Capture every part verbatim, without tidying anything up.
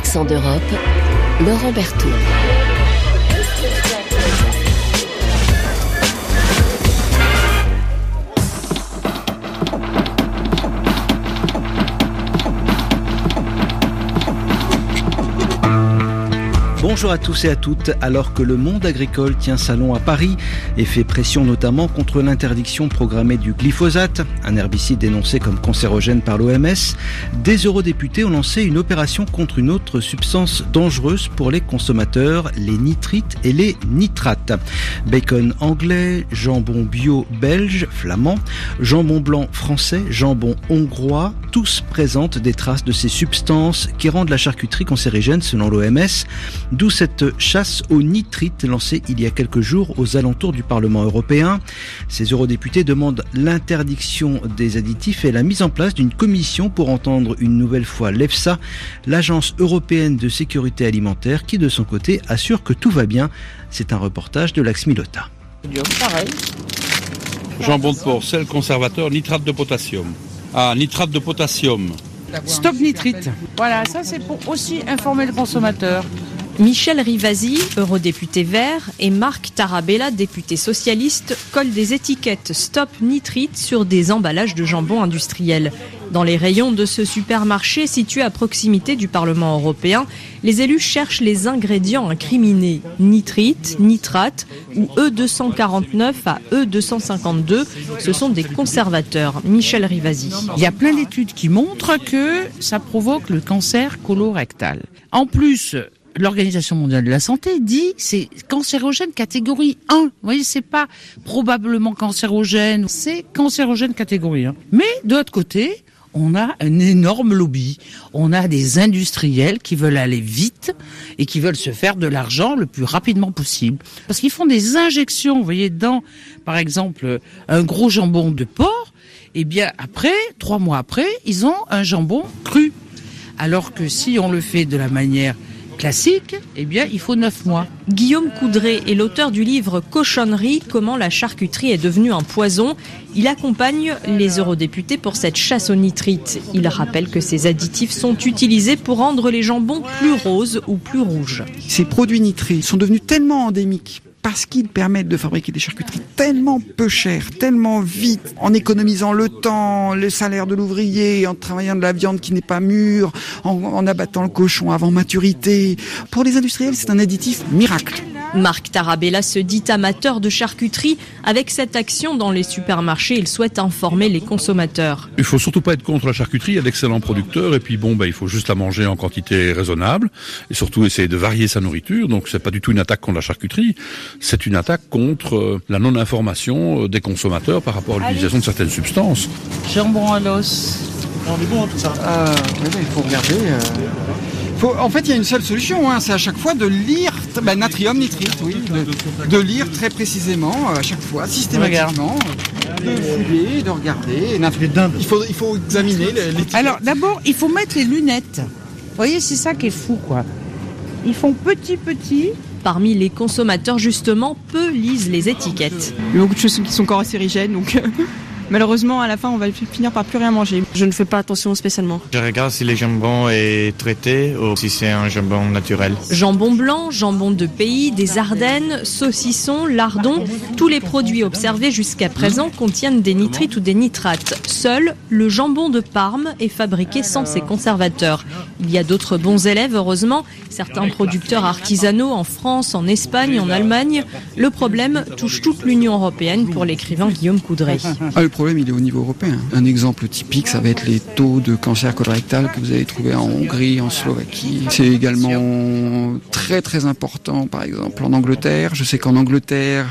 Accent d'Europe, Laurent Berthoud. Bonjour à tous et à toutes. Alors que le monde agricole tient salon à Paris et fait pression notamment contre l'interdiction programmée du glyphosate, un herbicide dénoncé comme cancérogène par l'O M S, des eurodéputés ont lancé une opération contre une autre substance dangereuse pour les consommateurs, les nitrites et les nitrates. Bacon anglais, jambon bio belge, flamand, jambon blanc français, jambon hongrois, tous présentent des traces de ces substances qui rendent la charcuterie cancérigène selon l'O M S. D'où cette chasse aux nitrites lancée il y a quelques jours aux alentours du Parlement européen. Ces eurodéputés demandent l'interdiction des additifs et la mise en place d'une commission pour entendre une nouvelle fois l'EFSA, l'Agence européenne de sécurité alimentaire, qui de son côté assure que tout va bien. C'est un reportage de Lax Milota. Jambon de porc, sel, conservateur, nitrate de potassium. Ah, nitrate de potassium. Stop nitrite. Voilà, ça c'est pour aussi informer le consommateur. Michel Rivasi, eurodéputé vert, et Marc Tarabella, député socialiste, collent des étiquettes Stop Nitrite sur des emballages de jambon industriel. Dans les rayons de ce supermarché situé à proximité du Parlement européen, les élus cherchent les ingrédients incriminés. Nitrite, nitrate ou E deux cent quarante-neuf à E deux cent cinquante-deux, ce sont des conservateurs. Michel Rivasi. Il y a plein d'études qui montrent que ça provoque le cancer colorectal. En plus, l'Organisation mondiale de la santé dit c'est cancérogène catégorie un. Vous voyez, c'est pas probablement cancérogène, c'est cancérogène catégorie un. Mais de l'autre côté, on a un énorme lobby. On a des industriels qui veulent aller vite et qui veulent se faire de l'argent le plus rapidement possible. Parce qu'ils font des injections, vous voyez, dans, par exemple, un gros jambon de porc. Et bien après, trois mois après, ils ont un jambon cru. Alors que si on le fait de la manière classique, eh bien, il faut neuf mois. Guillaume Coudray est l'auteur du livre Cochonnerie, comment la charcuterie est devenue un poison. Il accompagne les eurodéputés pour cette chasse aux nitrites. Il rappelle que ces additifs sont utilisés pour rendre les jambons plus roses ou plus rouges. Ces produits nitrés sont devenus tellement endémiques parce qu'ils permettent de fabriquer des charcuteries tellement peu chères, tellement vite, en économisant le temps, le salaire de l'ouvrier, en travaillant de la viande qui n'est pas mûre, en, en abattant le cochon avant maturité. Pour les industriels, c'est un additif miracle. Marc Tarabella se dit amateur de charcuterie. Avec cette action dans les supermarchés, il souhaite informer les consommateurs. Il faut surtout pas être contre la charcuterie, il y a d'excellents producteurs et puis bon, bah, il faut juste la manger en quantité raisonnable et surtout essayer de varier sa nourriture. Donc c'est pas du tout une attaque contre la charcuterie, c'est une attaque contre euh, la non-information euh, des consommateurs par rapport à l'utilisation de certaines substances. Jambon à l'os. On est bon hein, tout ça. Euh, ouais, il faut regarder. Euh... Faut, en fait, il y a une seule solution, hein, c'est à chaque fois de lire, bah, natrium, nitrite, oui, de, de lire très précisément, à chaque fois, systématiquement, de fouiller, de regarder. Il faut, il faut examiner les, les... Alors, d'abord, il faut mettre les lunettes. Vous voyez, c'est ça qui est fou, quoi. Ils font petit, petit. Parmi les consommateurs, justement, peu lisent les étiquettes. Il y a beaucoup de choses qui sont cancérigènes, donc... Malheureusement, à la fin, on va finir par plus rien manger. Je ne fais pas attention spécialement. Je regarde si le jambon est traité ou si c'est un jambon naturel. Jambon blanc, jambon de pays, des Ardennes, saucisson, lardon, tous les produits observés jusqu'à présent contiennent des nitrites ou des nitrates. Seul le jambon de Parme est fabriqué sans ces conservateurs. Il y a d'autres bons élèves, heureusement. Certains producteurs artisanaux en France, en Espagne, en Allemagne. Le problème touche toute l'Union européenne pour l'écrivain Guillaume Coudray. Ah, le problème, il est au niveau européen. Un exemple typique, ça va être les taux de cancer colorectal que vous allez trouver en Hongrie, en Slovaquie. C'est également très très important, par exemple, en Angleterre. Je sais qu'en Angleterre,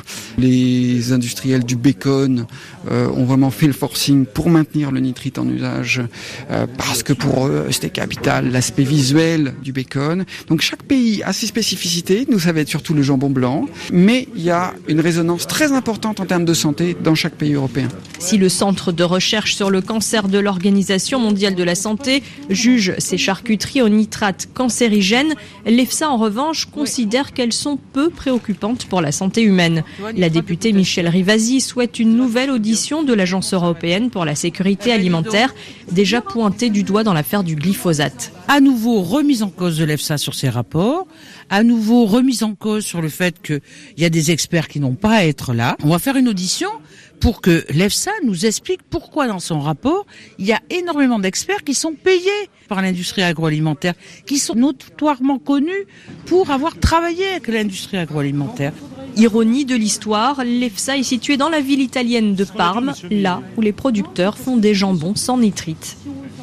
les industriels du bacon euh, ont vraiment fait le forcing pour maintenir le nitrite en usage, euh, parce que pour eux, c'était capital, l'aspect visuel du bacon. Donc chaque pays a ses spécificités. Nous, ça va être surtout le jambon blanc. Mais il y a une résonance très importante en termes de santé dans chaque pays européen. Si le centre de recherche sur le cancer de l'Organisation mondiale de la santé juge ces charcuteries aux nitrates cancérigènes, l'EFSA en revanche considère qu'elles sont peu préoccupantes pour la santé humaine. La députée Michel Rivasi souhaite une nouvelle audition de l'Agence européenne pour la sécurité alimentaire, déjà pointée du doigt dans l'affaire du glyphosate. À nouveau, remise en cause de l'EFSA sur ses rapports. À nouveau, remise en cause sur le fait qu'il y a des experts qui n'ont pas à être là. On va faire une audition pour que l'EFSA nous explique pourquoi dans son rapport, il y a énormément d'experts qui sont payés par l'industrie agroalimentaire, qui sont notoirement connus pour avoir travaillé avec l'industrie agroalimentaire. Ironie de l'histoire, l'EFSA est située dans la ville italienne de Parme, là où les producteurs font des jambons sans nitrite.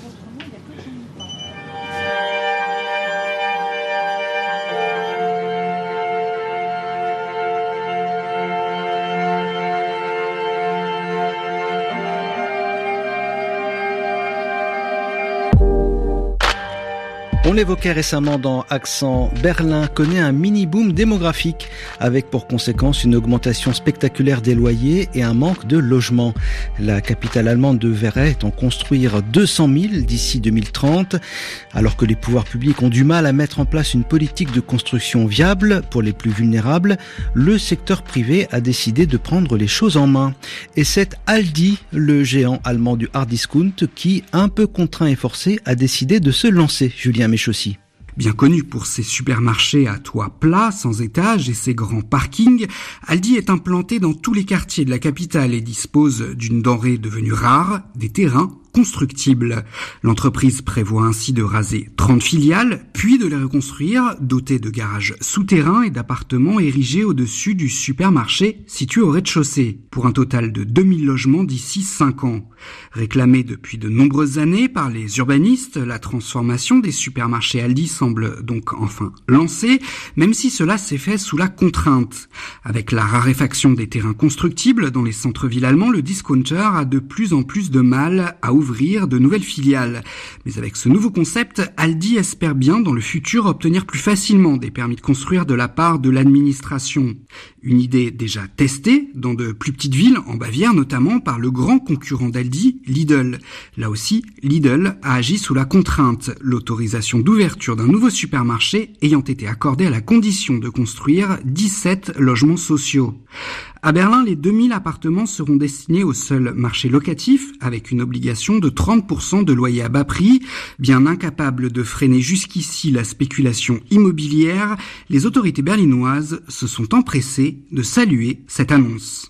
On l'évoquait récemment dans Accent, Berlin connaît un mini-boom démographique avec pour conséquence une augmentation spectaculaire des loyers et un manque de logements. La capitale allemande devrait en construire deux cent mille d'ici deux mille trente, alors que les pouvoirs publics ont du mal à mettre en place une politique de construction viable pour les plus vulnérables. Le secteur privé a décidé de prendre les choses en main. Et c'est Aldi, le géant allemand du hard discount, qui, un peu contraint et forcé, a décidé de se lancer. Julien Méchaussy. Bien connu pour ses supermarchés à toit plat, sans étage et ses grands parkings, Aldi est implanté dans tous les quartiers de la capitale et dispose d'une denrée devenue rare, des terrains constructibles. L'entreprise prévoit ainsi de raser trente filiales, puis de les reconstruire, dotées de garages souterrains et d'appartements érigés au-dessus du supermarché situé au rez-de-chaussée, pour un total de deux mille logements d'ici cinq ans. Réclamée depuis de nombreuses années par les urbanistes, la transformation des supermarchés Aldi semble donc enfin lancée, même si cela s'est fait sous la contrainte. Avec la raréfaction des terrains constructibles dans les centres-villes allemands, le discounter a de plus en plus de mal à ouvrir de nouvelles filiales. Mais avec ce nouveau concept, Aldi espère bien dans le futur obtenir plus facilement des permis de construire de la part de l'administration. Une idée déjà testée dans de plus petites villes, en Bavière notamment, par le grand concurrent d'Aldi, Lidl. Là aussi, Lidl a agi sous la contrainte, l'autorisation d'ouverture d'un nouveau supermarché ayant été accordée à la condition de construire dix-sept logements sociaux. À Berlin, les deux mille appartements seront destinés au seul marché locatif, avec une obligation de trente pour cent de loyer à bas prix. Bien incapables de freiner jusqu'ici la spéculation immobilière, les autorités berlinoises se sont empressées de saluer cette annonce.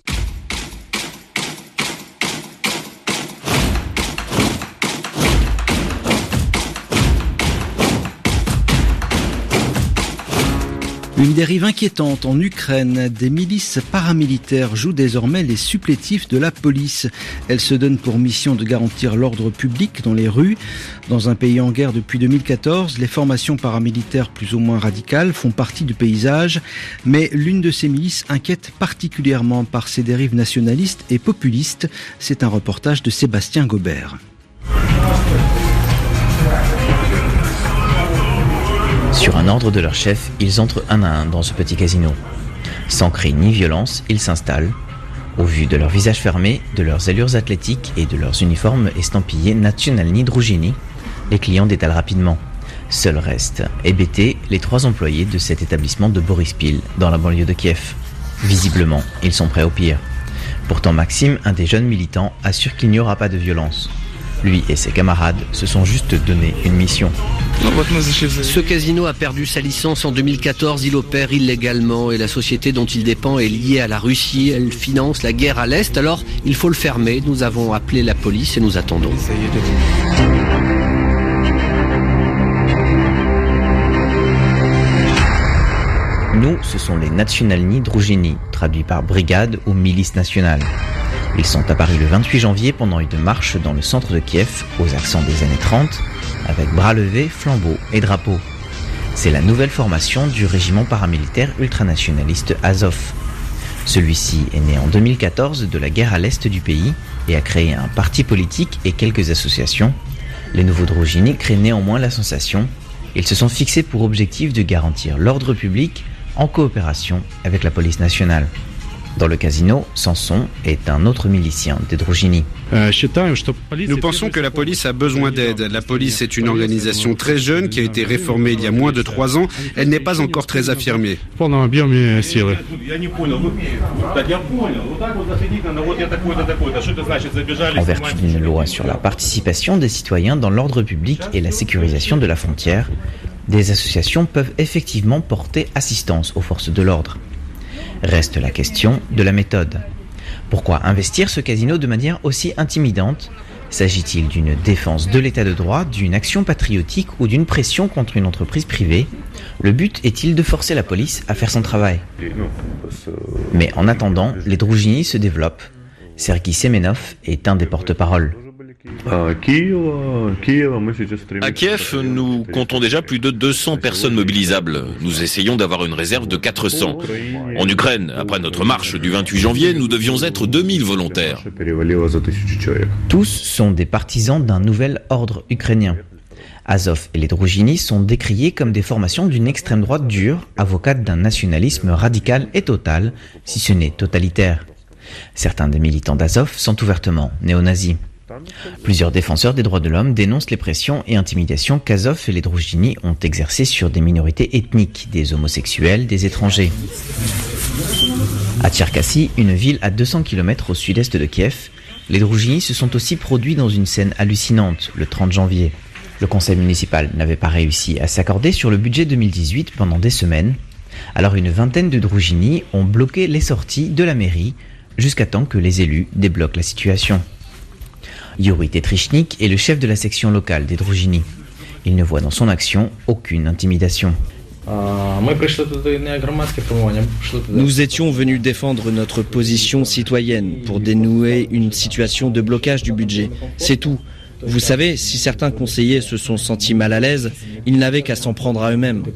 Une dérive inquiétante en Ukraine. Des milices paramilitaires jouent désormais les supplétifs de la police. Elles se donnent pour mission de garantir l'ordre public dans les rues. Dans un pays en guerre depuis deux mille quatorze, les formations paramilitaires plus ou moins radicales font partie du paysage. Mais l'une de ces milices inquiète particulièrement par ses dérives nationalistes et populistes. C'est un reportage de Sébastien Gobert. Sur un ordre de leur chef, ils entrent un à un dans ce petit casino. Sans cri ni violence, ils s'installent. Au vu de leurs visages fermés, de leurs allures athlétiques et de leurs uniformes estampillés Nationalny Drużyny, les clients détalent rapidement. Seuls restent, hébétés, les trois employés de cet établissement de Borispil, dans la banlieue de Kiev. Visiblement, ils sont prêts au pire. Pourtant Maxime, un des jeunes militants, assure qu'il n'y aura pas de violence. Lui et ses camarades se sont juste donné une mission. Ce casino a perdu sa licence en deux mille quatorze, il opère illégalement et la société dont il dépend est liée à la Russie, elle finance la guerre à l'Est, alors il faut le fermer. Nous avons appelé la police et nous attendons. Nous, ce sont les Nationalny Drużyny, traduits par brigade ou milice nationale. Ils sont apparus le vingt-huit janvier pendant une marche dans le centre de Kiev, aux accents des années trente, avec bras levés, flambeaux et drapeaux. C'est la nouvelle formation du régiment paramilitaire ultranationaliste Azov. Celui-ci est né en deux mille quatorze de la guerre à l'est du pays et a créé un parti politique et quelques associations. Les nouveaux Drużyny créent néanmoins la sensation. Ils se sont fixés pour objectif de garantir l'ordre public en coopération avec la police nationale. Dans le casino, Samson est un autre milicien des Drogini. Nous pensons que la police a besoin d'aide. La police est une organisation très jeune qui a été réformée il y a moins de trois ans. Elle n'est pas encore très affirmée. En vertu d'une loi sur la participation des citoyens dans l'ordre public et la sécurisation de la frontière, des associations peuvent effectivement porter assistance aux forces de l'ordre. Reste la question de la méthode. Pourquoi investir ce casino de manière aussi intimidante ? S'agit-il d'une défense de l'état de droit, d'une action patriotique ou d'une pression contre une entreprise privée ? Le but est-il de forcer la police à faire son travail ? Mais en attendant, les Drogini se développent. Sergueï Semenov est un des porte-paroles. À Kiev, nous comptons déjà plus de deux cents personnes mobilisables. Nous essayons d'avoir une réserve de quatre cents. En Ukraine, après notre marche du vingt-huit janvier, nous devions être deux mille volontaires. Tous sont des partisans d'un nouvel ordre ukrainien. Azov et les Drogini sont décriés comme des formations d'une extrême droite dure, avocate d'un nationalisme radical et total, si ce n'est totalitaire. Certains des militants d'Azov sont ouvertement néo-nazis. Plusieurs défenseurs des droits de l'homme dénoncent les pressions et intimidations qu'Azov et les Drogini ont exercées sur des minorités ethniques, des homosexuels, des étrangers. À Tcherkassy, une ville à deux cents kilomètres au sud-est de Kiev, les Drogini se sont aussi produits dans une scène hallucinante le trente janvier. Le conseil municipal n'avait pas réussi à s'accorder sur le budget deux mille dix-huit pendant des semaines, alors une vingtaine de Drogini ont bloqué les sorties de la mairie jusqu'à temps que les élus débloquent la situation. Yuri Tetrichnik est le chef de la section locale des Drogini. Il ne voit dans son action aucune intimidation. Nous étions venus défendre notre position citoyenne pour dénouer une situation de blocage du budget. C'est tout. Vous savez, si certains conseillers se sont sentis mal à l'aise, ils n'avaient qu'à s'en prendre à eux-mêmes.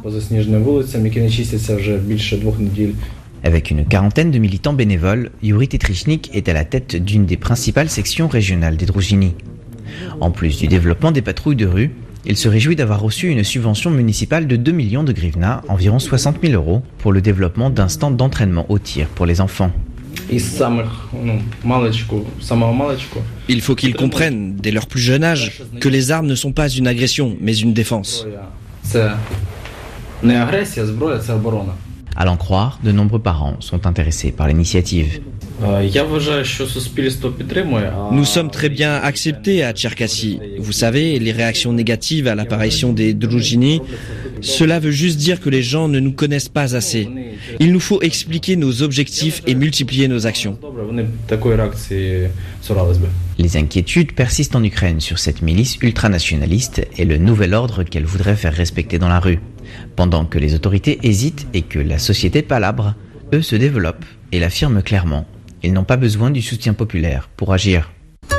Avec une quarantaine de militants bénévoles, Yuri Tetrichnik est à la tête d'une des principales sections régionales des Drogini. En plus du développement des patrouilles de rue, il se réjouit d'avoir reçu une subvention municipale de deux millions de grivna, environ soixante mille euros, pour le développement d'un stand d'entraînement au tir pour les enfants. Il faut qu'ils comprennent, dès leur plus jeune âge, que les armes ne sont pas une agression, mais une défense. À l'en croire, de nombreux parents sont intéressés par l'initiative. Nous sommes très bien acceptés à Tcherkassy. Vous savez, les réactions négatives à l'apparition des Drogini, cela veut juste dire que les gens ne nous connaissent pas assez. Il nous faut expliquer nos objectifs et multiplier nos actions. Les inquiétudes persistent en Ukraine sur cette milice ultranationaliste et le nouvel ordre qu'elle voudrait faire respecter dans la rue. Pendant que les autorités hésitent et que la société palabre, eux se développent et l'affirment clairement. Ils n'ont pas besoin du soutien populaire pour agir.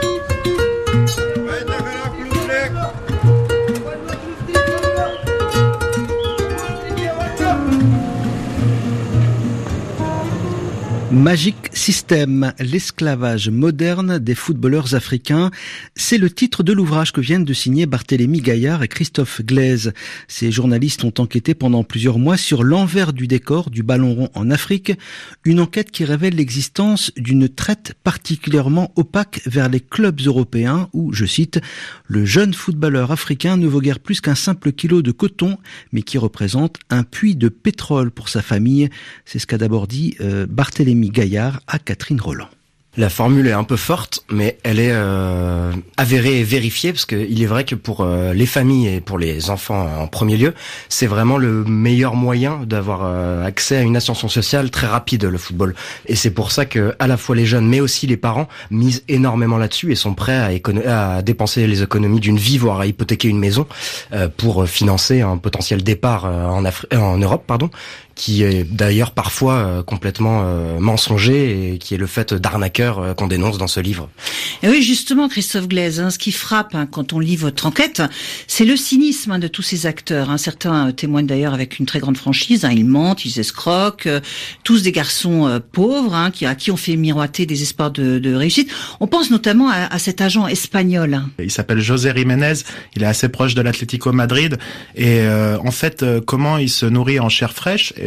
Magic System, l'esclavage moderne des footballeurs africains, c'est le titre de l'ouvrage que viennent de signer Barthélémy Gaillard et Christophe Glaise. Ces journalistes ont enquêté pendant plusieurs mois sur l'envers du décor du ballon rond en Afrique, une enquête qui révèle l'existence d'une traite particulièrement opaque vers les clubs européens où, je cite, le jeune footballeur africain ne vaut guère plus qu'un simple kilo de coton, mais qui représente un puits de pétrole pour sa famille. C'est ce qu'a d'abord dit euh, Barthélémy Gaillard à Catherine Roland. La formule est un peu forte, mais elle est euh, avérée et vérifiée, parce qu'il est vrai que pour euh, les familles et pour les enfants en premier lieu, c'est vraiment le meilleur moyen d'avoir euh, accès à une ascension sociale très rapide, le football. Et c'est pour ça que à la fois les jeunes, mais aussi les parents, misent énormément là-dessus et sont prêts à, écono- à dépenser les économies d'une vie, voire à hypothéquer une maison, euh, pour financer un potentiel départ euh, en, Afri- euh, en Europe, pardon, qui est d'ailleurs parfois euh, complètement euh, mensonger et qui est le fait d'arnaqueurs euh, qu'on dénonce dans ce livre. Et oui, justement, Christophe Glaise, hein, ce qui frappe hein, quand on lit votre enquête, c'est le cynisme hein, de tous ces acteurs. Hein. Certains euh, témoignent d'ailleurs avec une très grande franchise. Hein, ils mentent, ils escroquent, euh, tous des garçons euh, pauvres hein, qui, à qui on fait miroiter des espoirs de, de réussite. On pense notamment à, à cet agent espagnol. Hein. Il s'appelle José Jiménez, il est assez proche de l'Atlético Madrid et euh, en fait, euh, comment il se nourrit en chair fraîche ?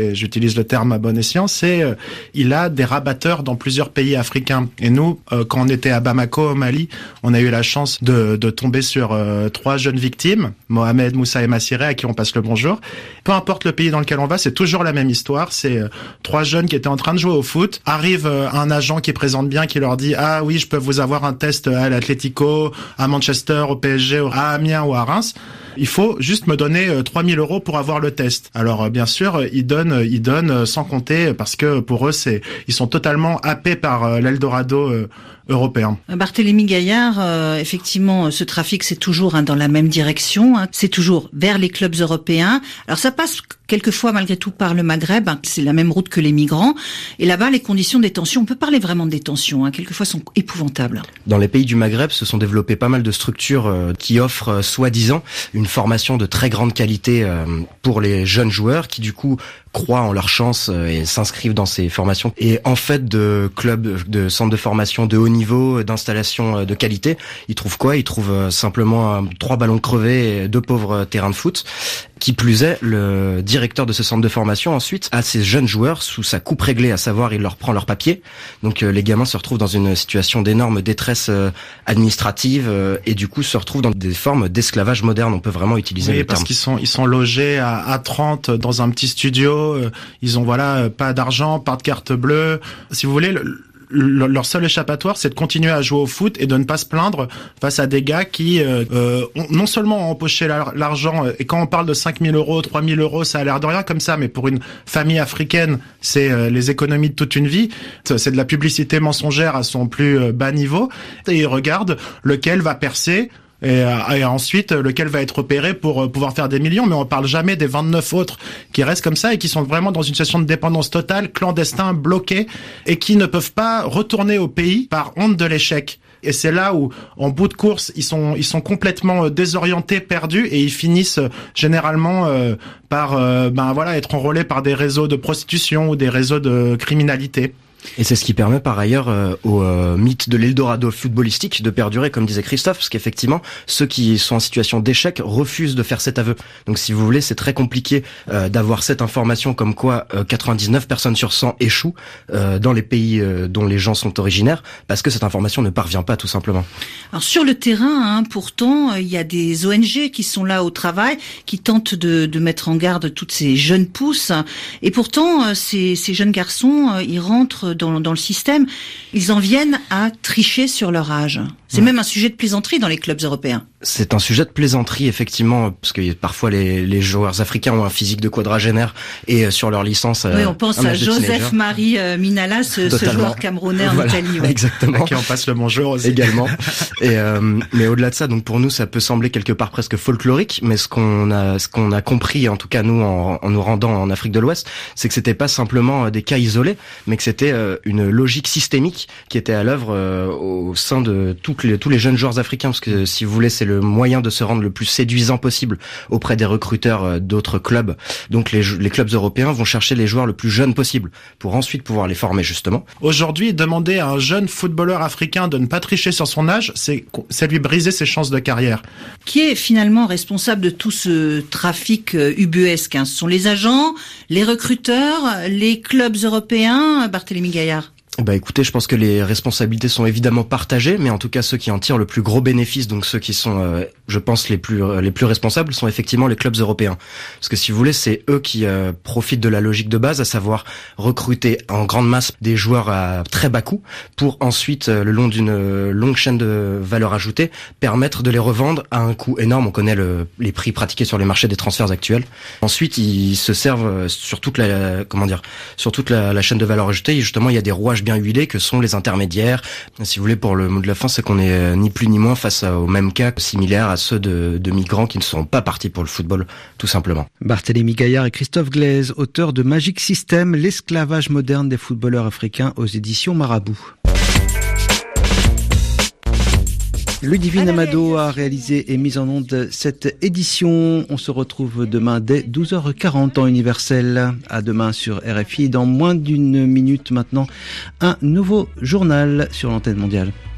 et j'utilise le terme à bon escient, c'est euh, il a des rabatteurs dans plusieurs pays africains. Et nous, euh, quand on était à Bamako, au Mali, on a eu la chance de, de tomber sur euh, trois jeunes victimes, Mohamed, Moussa et Massiré, à qui on passe le bonjour. Peu importe le pays dans lequel on va, c'est toujours la même histoire. C'est euh, trois jeunes qui étaient en train de jouer au foot. Arrive euh, un agent qui présente bien, qui leur dit « Ah oui, je peux vous avoir un test à l'Atlético, à Manchester, au P S G, à Amiens ou à Reims. Il faut juste me donner euh, trois mille euros pour avoir le test. » Alors euh, bien sûr, euh, ils donnent, ils donnent euh, sans compter, parce que pour eux, c'est, ils sont totalement happés par euh, l'Eldorado euh, européen. Barthélémy Gaillard, euh, effectivement, ce trafic, c'est toujours hein, dans la même direction. Hein, c'est toujours vers les clubs européens. Alors ça passe quelquefois malgré tout par le Maghreb. Hein, c'est la même route que les migrants. Et là-bas, les conditions de détention, on peut parler vraiment de détention, hein, quelquefois sont épouvantables. Dans les pays du Maghreb, se sont développées pas mal de structures euh, qui offrent, euh, soi-disant, une formation de très grande qualité euh, pour les jeunes joueurs qui, du coup, croient en leur chance euh, et s'inscrivent dans ces formations. Et en fait, de clubs, de centres de formation de haut niveau, d'installations de qualité, ils trouvent quoi? Ils trouvent euh, simplement euh, trois ballons crevés et deux pauvres terrains de foot. Qui plus est, le directeur de ce centre de formation, ensuite, a ces jeunes joueurs sous sa coupe réglée, à savoir, il leur prend leur papier. Donc, euh, les gamins se retrouvent dans une situation d'énorme détresse euh, administrative euh, et du coup se retrouvent dans des formes d'esclavage moderne. On peut vraiment utiliser oui, le parce terme. qu'ils sont, ils sont logés à, à trente dans un petit studio. Euh, ils ont, voilà, pas d'argent, pas de carte bleue. Si vous voulez, le, leur seul échappatoire, c'est de continuer à jouer au foot et de ne pas se plaindre face à des gars qui euh, euh, ont non seulement ont empoché l'argent, et quand on parle de cinq mille euros, trois mille euros, ça a l'air de rien comme ça, mais pour une famille africaine, c'est euh, les économies de toute une vie. C'est de la publicité mensongère à son plus bas niveau. Et ils regardent lequel va percer, Et, et ensuite lequel va être opéré pour pouvoir faire des millions, mais on parle jamais des vingt-neuf autres qui restent comme ça et qui sont vraiment dans une situation de dépendance totale, clandestins, bloqués, et qui ne peuvent pas retourner au pays par honte de l'échec. Et c'est là où, en bout de course, ils sont ils sont complètement désorientés, perdus, et ils finissent généralement euh, par euh, ben voilà être enrôlés par des réseaux de prostitution ou des réseaux de criminalité. Et c'est ce qui permet par ailleurs euh, au euh, mythe de l'Eldorado footballistique de perdurer, comme disait Christophe, parce qu'effectivement, ceux qui sont en situation d'échec refusent de faire cet aveu. Donc si vous voulez, c'est très compliqué euh, d'avoir cette information comme quoi euh, quatre-vingt-dix-neuf personnes sur cent échouent euh, dans les pays euh, dont les gens sont originaires, parce que cette information ne parvient pas tout simplement. Alors sur le terrain, hein, pourtant, il y a des O N G qui sont là au travail, qui tentent de, de mettre en garde toutes ces jeunes pousses, et pourtant, ces, ces jeunes garçons, ils rentrent Dans, dans le système, ils en viennent à tricher sur leur âge. C'est mmh. même un sujet de plaisanterie dans les clubs européens. C'est un sujet de plaisanterie, effectivement, parce que parfois les, les joueurs africains ont un physique de quadragénaire et sur leur licence... Oui, on pense à Joseph-Marie Minala, ce, ce joueur camerounais en voilà, Italie. Ouais. Exactement. À qui on passe le bonjour aussi. Également. et, euh, mais au-delà de ça, donc pour nous, ça peut sembler quelque part presque folklorique, mais ce qu'on a, ce qu'on a compris, en tout cas nous, en, en nous rendant en Afrique de l'Ouest, c'est que c'était pas simplement des cas isolés, mais que c'était euh, une logique systémique qui était à l'œuvre euh, au sein de toutes les, tous les jeunes joueurs africains, parce que si vous voulez, c'est le moyen de se rendre le plus séduisant possible auprès des recruteurs euh, d'autres clubs. Donc les, les clubs européens vont chercher les joueurs le plus jeunes possible pour ensuite pouvoir les former justement. Aujourd'hui, demander à un jeune footballeur africain de ne pas tricher sur son âge, c'est, c'est lui briser ses chances de carrière. Qui est finalement responsable de tout ce trafic euh, ubuesque, hein? Ce sont les agents, les recruteurs, les clubs européens, Barthélémy Gaillard? Bah écoutez, je pense que les responsabilités sont évidemment partagées, mais en tout cas ceux qui en tirent le plus gros bénéfice, donc ceux qui sont, euh, je pense, les plus euh, les plus responsables, sont effectivement les clubs européens. Parce que si vous voulez, c'est eux qui euh, profitent de la logique de base, à savoir recruter en grande masse des joueurs à très bas coût, pour ensuite, euh, le long d'une euh, longue chaîne de valeur ajoutée, permettre de les revendre à un coût énorme. On connaît le, les prix pratiqués sur les marchés des transferts actuels. Ensuite, ils se servent sur toute la, la comment dire, sur toute la, la chaîne de valeur ajoutée. Et justement, il y a des rouages bien huilés que sont les intermédiaires. Si vous voulez, pour le mot de la fin, c'est qu'on est ni plus ni moins face aux mêmes cas similaires à ceux de, de migrants qui ne sont pas partis pour le football, tout simplement. Barthélémy Gaillard et Christophe Glaise, auteurs de Magic System, l'esclavage moderne des footballeurs africains aux éditions Marabout. Ludivine Amado a réalisé et mis en onde cette édition. On se retrouve demain dès douze heures quarante en universel. À demain sur R F I. Dans moins d'une minute maintenant, un nouveau journal sur l'antenne mondiale.